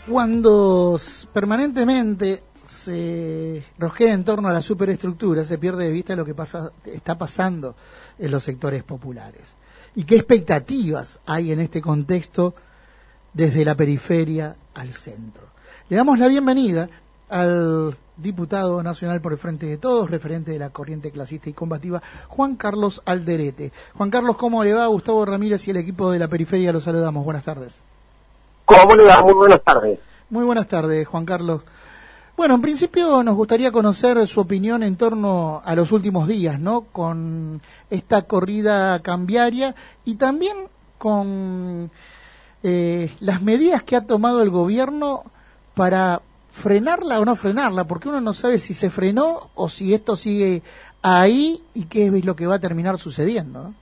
Cuando permanentemente se rosquea en torno a la superestructura, se pierde de vista lo que está pasando en los sectores populares. ¿Y qué expectativas hay en este contexto desde la periferia al centro? Le damos la bienvenida al diputado nacional por el Frente de Todos, referente de la corriente clasista y combativa, Juan Carlos Alderete. Juan Carlos, ¿cómo le va? Gustavo Ramírez y el equipo de la periferia los saludamos. Buenas tardes. ¿Cómo le va? Muy buenas tardes. Muy buenas tardes, Juan Carlos. Bueno, en principio nos gustaría conocer su opinión en torno a los últimos días, ¿no? Con esta corrida cambiaria y también con las medidas que ha tomado el gobierno para frenarla o no frenarla, porque uno no sabe si se frenó o si esto sigue ahí y qué es lo que va a terminar sucediendo, ¿no?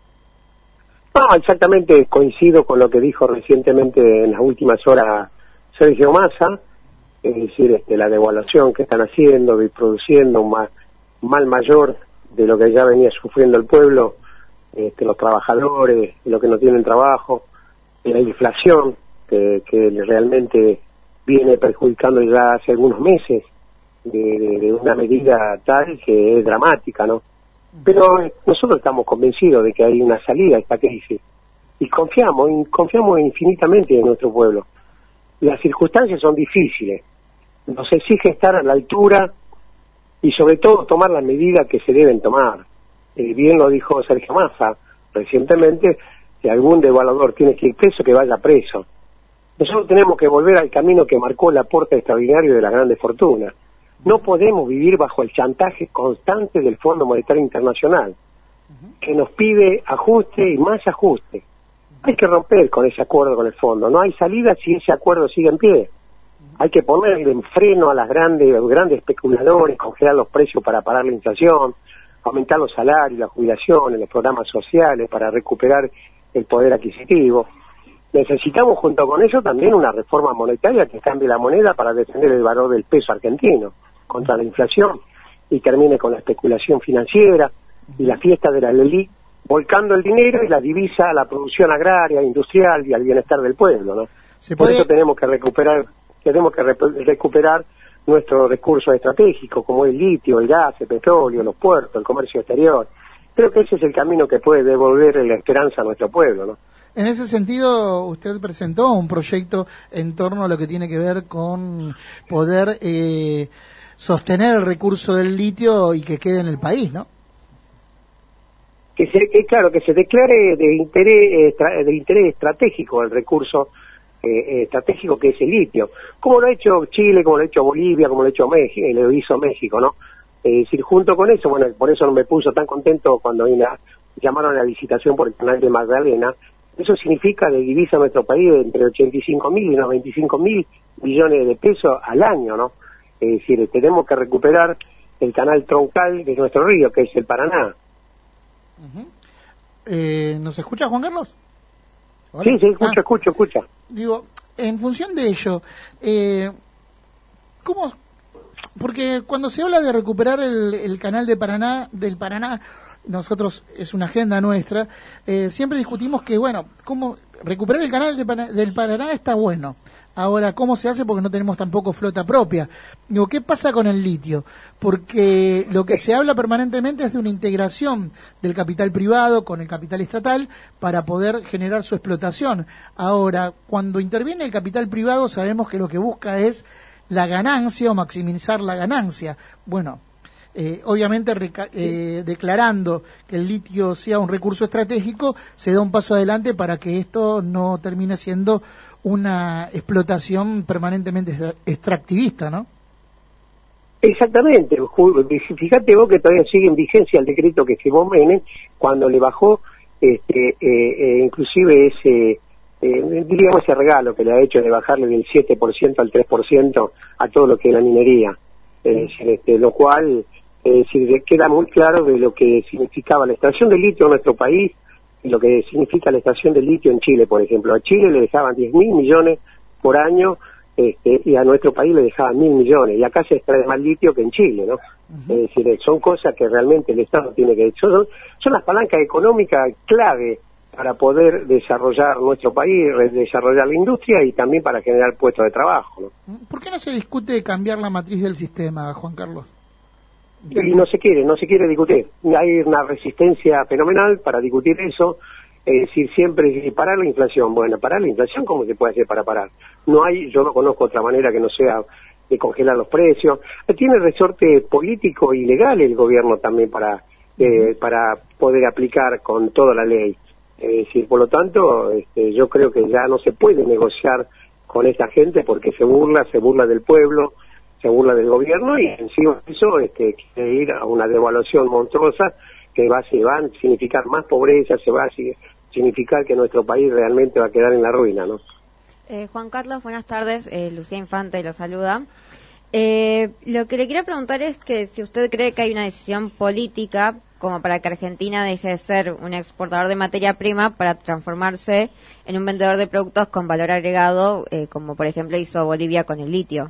No, exactamente, coincido con lo que dijo recientemente en las últimas horas Sergio Massa, es decir, la devaluación que están haciendo y produciendo un mal mayor de lo que ya venía sufriendo el pueblo, los trabajadores, los que no tienen trabajo, la inflación que realmente viene perjudicando ya hace algunos meses de una medida tal que es dramática, ¿no? Pero nosotros estamos convencidos de que hay una salida a esta crisis y confiamos infinitamente en nuestro pueblo. Las circunstancias son difíciles, nos exige estar a la altura y sobre todo tomar las medidas que se deben tomar. Bien lo dijo Sergio Massa recientemente, si algún devaluador tiene que ir preso, que vaya preso. Nosotros tenemos que volver al camino que marcó el aporte extraordinario de las grandes fortunas. No podemos vivir bajo el chantaje constante del Fondo Monetario Internacional, que nos pide ajuste y más ajuste. Hay que romper con ese acuerdo con el fondo. No hay salida si ese acuerdo sigue en pie. Hay que ponerle en freno a los grandes especuladores, congelar los precios para parar la inflación, aumentar los salarios, las jubilaciones, los programas sociales para recuperar el poder adquisitivo. Necesitamos junto con eso también una reforma monetaria que cambie la moneda para defender el valor del peso argentino contra la inflación y termine con la especulación financiera y la fiesta de la LELIC, volcando el dinero y la divisa a la producción agraria, industrial y al bienestar del pueblo, ¿no? Por eso tenemos que recuperar nuestros recursos estratégicos como el litio, el gas, el petróleo, los puertos, el comercio exterior. Creo que ese es el camino que puede devolver la esperanza a nuestro pueblo, ¿no? En ese sentido, usted presentó un proyecto en torno a lo que tiene que ver con poder sostener el recurso del litio y que quede en el país, ¿no? Claro, que se declare de interés estratégico el recurso estratégico que es el litio, como lo ha hecho Chile, como lo ha hecho Bolivia, como lo ha hecho México, lo hizo México, ¿no? Es decir, junto con eso, bueno, por eso no me puso tan contento cuando llamaron a la licitación por el canal de Magdalena. Eso significa de divisa a nuestro país entre 85.000 y 95.000 millones de pesos al año, ¿no? Es decir, tenemos que recuperar el canal troncal de nuestro río, que es el Paraná. ¿Nos escucha, Juan Carlos? ¿Hola? Sí, escucha. Digo, en función de ello, ¿cómo? Porque cuando se habla de recuperar el canal del Paraná, nosotros, es una agenda nuestra, siempre discutimos que, bueno, cómo recuperar el canal del Paraná está bueno. Ahora, ¿cómo se hace? Porque no tenemos tampoco flota propia. Digo, ¿qué pasa con el litio? Porque lo que se habla permanentemente es de una integración del capital privado con el capital estatal para poder generar su explotación. Ahora, cuando interviene el capital privado, sabemos que lo que busca es la ganancia o maximizar la ganancia. Bueno, obviamente declarando que el litio sea un recurso estratégico, se da un paso adelante para que esto no termine siendo una explotación permanentemente extractivista, ¿no? Exactamente. Fíjate vos que todavía sigue en vigencia el decreto que firmó Menem cuando le bajó inclusive diríamos ese regalo que le ha hecho de bajarle del 7% al 3% a todo lo que es la minería. Lo cual queda muy claro de lo que significaba la extracción de litio en nuestro país y lo que significa la extracción de litio en Chile, por ejemplo. A Chile le dejaban 10.000 millones por año y a nuestro país le dejaban 1.000 millones, y acá se extrae más litio que en Chile, ¿no? Es decir, son cosas que realmente el Estado tiene que... Son las palancas económicas clave para poder desarrollar nuestro país, desarrollar la industria y también para generar puestos de trabajo, ¿no? ¿Por qué no se discute cambiar la matriz del sistema, Juan Carlos? Y no se quiere discutir. Hay una resistencia fenomenal para discutir eso. Es decir, siempre parar la inflación. Bueno, parar la inflación, ¿cómo se puede hacer para parar? Yo no conozco otra manera que no sea de congelar los precios. Tiene resorte político y legal el gobierno también para poder aplicar con toda la ley. Es decir, por lo tanto, yo creo que ya no se puede negociar con esta gente porque se burla del pueblo, se burla del gobierno y encima de eso quiere ir a una devaluación monstruosa que va a significar más pobreza, se va a significar que nuestro país realmente va a quedar en la ruina, ¿no? Juan Carlos, buenas tardes. Lucía Infante lo saluda. Lo que le quiero preguntar es que si usted cree que hay una decisión política como para que Argentina deje de ser un exportador de materia prima para transformarse en un vendedor de productos con valor agregado, como por ejemplo hizo Bolivia con el litio.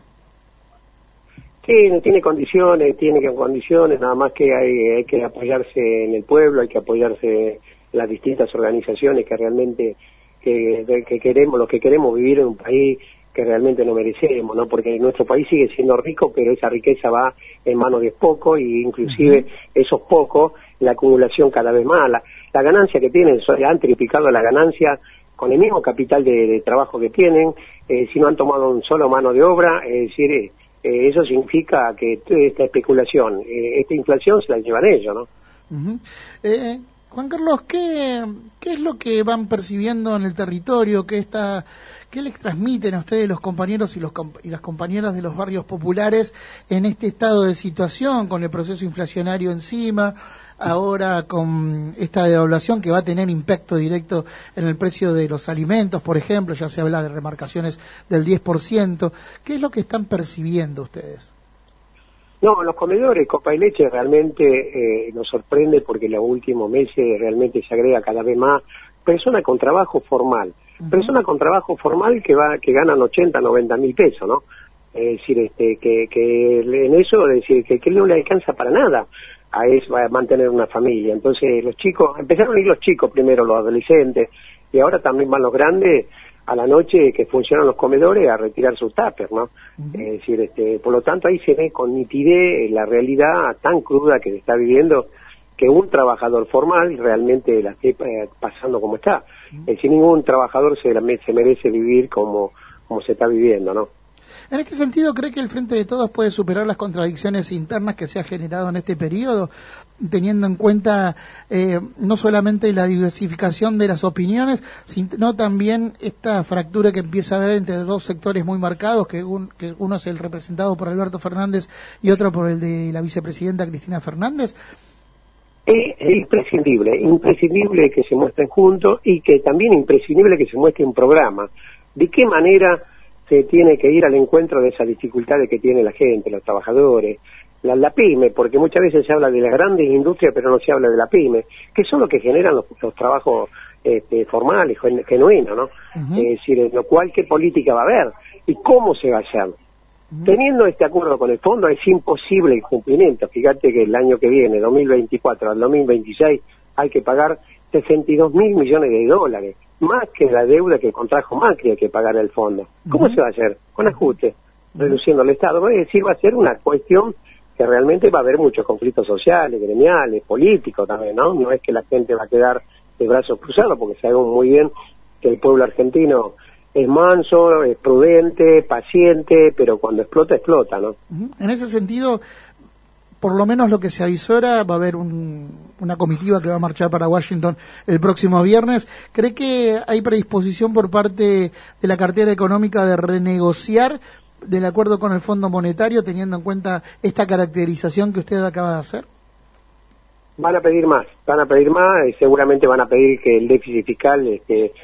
Sí, tiene condiciones, nada más que hay que apoyarse en el pueblo, hay que apoyarse en las distintas organizaciones que realmente que queremos, los que queremos vivir en un país que realmente no merecemos, ¿no? Porque nuestro país sigue siendo rico, pero esa riqueza va en manos de pocos y inclusive esos pocos, la acumulación cada vez más, la ganancia que tienen, han triplicado la ganancia con el mismo capital de trabajo que tienen, si no han tomado un solo mano de obra, es decir, eso significa que esta especulación, esta inflación se la llevan ellos, ¿no? Juan Carlos, ¿qué es lo que van percibiendo en el territorio? ¿Qué les transmiten a ustedes los compañeros y las compañeras de los barrios populares en este estado de situación, con el proceso inflacionario encima, ahora con esta devaluación que va a tener impacto directo en el precio de los alimentos, por ejemplo, ya se habla de remarcaciones del 10%? ¿Qué es lo que están percibiendo ustedes? No, los comedores, Copa y Leche realmente nos sorprende porque en los últimos meses realmente se agrega cada vez más personas con trabajo formal. Personas con trabajo formal que ganan 80, 90 mil pesos, ¿no? Es decir, que en eso, es decir, que no le alcanza para nada a mantener una familia. Entonces los chicos, empezaron a ir los chicos primero, los adolescentes, y ahora también van los grandes a la noche que funcionan los comedores a retirar sus tuppers, ¿no? Es decir, por lo tanto ahí se ve con nitidez la realidad tan cruda que se está viviendo, que un trabajador formal realmente la esté pasando como está. Si ningún trabajador se merece vivir como se está viviendo, ¿no? En este sentido, ¿cree que el Frente de Todos puede superar las contradicciones internas que se ha generado en este periodo, teniendo en cuenta no solamente la diversificación de las opiniones, sino también esta fractura que empieza a haber entre dos sectores muy marcados, que uno es el representado por Alberto Fernández y otro por el de la vicepresidenta Cristina Fernández? Es imprescindible que se muestren juntos y que también imprescindible que se muestre un programa. ¿De qué manera se tiene que ir al encuentro de esas dificultades que tiene la gente, los trabajadores, la pyme? Porque muchas veces se habla de las grandes industrias, pero no se habla de la pyme, que son los que generan los trabajos formales, genuinos, ¿no? Es decir, en lo cual, ¿qué política va a haber? ¿Y cómo se va a hacer? Teniendo este acuerdo con el fondo es imposible el cumplimiento. Fíjate que el año que viene, 2024 al 2026, hay que pagar 62 mil millones de dólares, más que la deuda que contrajo Macri hay que pagar el fondo. ¿Cómo se va a hacer? Con ajuste, reduciendo el Estado. Es decir, va a ser una cuestión que realmente va a haber muchos conflictos sociales, gremiales, políticos también, ¿no? No es que la gente va a quedar de brazos cruzados, porque sabemos muy bien que el pueblo argentino es manso, es prudente, paciente, pero cuando explota, explota, ¿no? En ese sentido, por lo menos lo que se avisora, va a haber una comitiva que va a marchar para Washington el próximo viernes. ¿Cree que hay predisposición por parte de la cartera económica de renegociar del acuerdo con el Fondo Monetario, teniendo en cuenta esta caracterización que usted acaba de hacer? Van a pedir más, y seguramente van a pedir que el déficit fiscal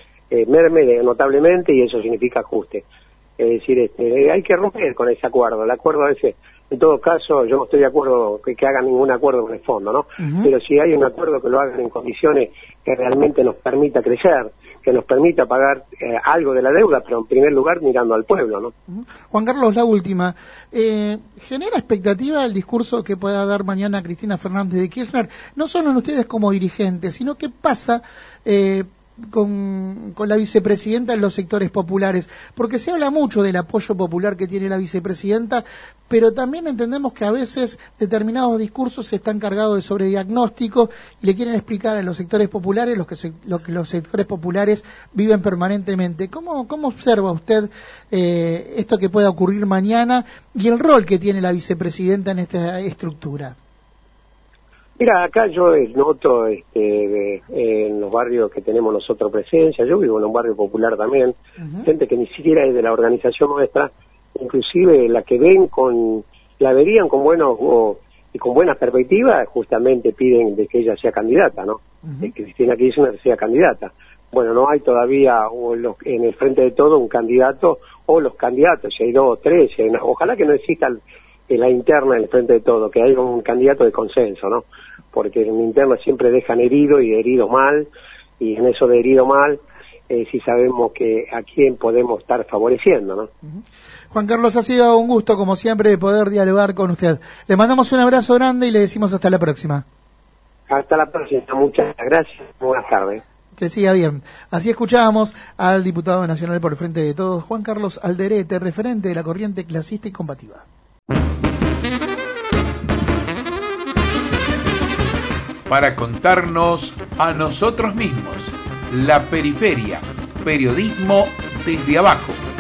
merme notablemente, y eso significa ajuste. Es decir, hay que romper con ese acuerdo. El acuerdo ese, en todo caso, yo no estoy de acuerdo que hagan ningún acuerdo con el fondo, ¿no? Pero si hay un acuerdo, que lo hagan en condiciones que realmente nos permita crecer, que nos permita pagar algo de la deuda, pero en primer lugar mirando al pueblo, ¿no? Juan Carlos, la última. ¿Genera expectativa el discurso que pueda dar mañana Cristina Fernández de Kirchner, no solo en ustedes como dirigentes, sino qué pasa con la vicepresidenta en los sectores populares? Porque se habla mucho del apoyo popular que tiene la vicepresidenta, pero también entendemos que a veces determinados discursos están cargados de sobrediagnóstico y le quieren explicar a los sectores populares lo que los sectores populares viven permanentemente. ¿Cómo observa usted esto que pueda ocurrir mañana y el rol que tiene la vicepresidenta en esta estructura? Mira, acá yo noto en los barrios que tenemos nosotros presencia, yo vivo en un barrio popular también, gente que ni siquiera es de la organización nuestra, inclusive la que la verían con y con buenas perspectivas, justamente piden de que ella sea candidata, ¿no? De que Cristina Kirchner sea candidata. Bueno, no hay todavía en el frente de todo un candidato, o los candidatos, si hay 2 o 3, ojalá que no exista la interna en el frente de todo, que haya un candidato de consenso, ¿no? Porque en la interna siempre dejan herido y herido mal, y en eso de herido mal, sí sabemos a quién podemos estar favoreciendo, ¿no? Juan Carlos, ha sido un gusto, como siempre, poder dialogar con usted. Le mandamos un abrazo grande y le decimos hasta la próxima. Hasta la próxima, muchas gracias, buenas tardes. Que siga bien. Así escuchábamos al diputado nacional por el Frente de Todos, Juan Carlos Alderete, referente de la corriente clasista y combativa. Para contarnos a nosotros mismos, La Periferia, periodismo desde abajo.